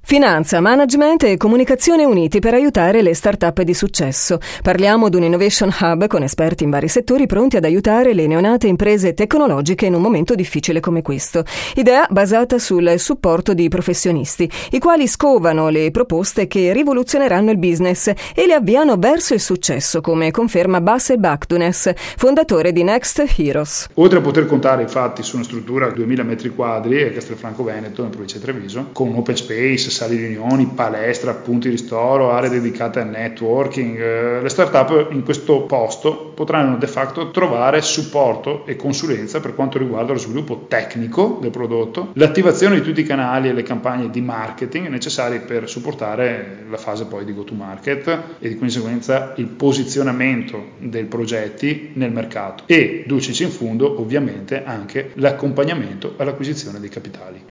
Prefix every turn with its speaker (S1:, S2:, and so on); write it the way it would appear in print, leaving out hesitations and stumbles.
S1: Finanza, management e comunicazione uniti per aiutare le start-up di successo. Parliamo di un Innovation Hub con esperti in vari settori pronti ad aiutare le neonate imprese tecnologiche in un momento difficile come questo. Idea basata sul supporto di professionisti, i quali scovano le proposte che rivoluzioneranno il business e le avviano verso il successo, come conferma Bassel Baktunes, fondatore di Next Heroes.
S2: Oltre a poter contare infatti su una struttura a 2000 metri quadri a Castelfranco Veneto, in provincia di Treviso, con open space, sale di riunioni, palestra, punti di ristoro, aree dedicate al networking, le startup in questo posto potranno de facto trovare supporto e consulenza per quanto riguarda lo sviluppo tecnico del prodotto, l'attivazione di tutti i canali e le campagne di marketing necessari per supportare la fase poi di go to market e di conseguenza il posizionamento dei progetti nel mercato e, dulcis in fundo, ovviamente anche l'accompagnamento all'acquisizione dei capitali.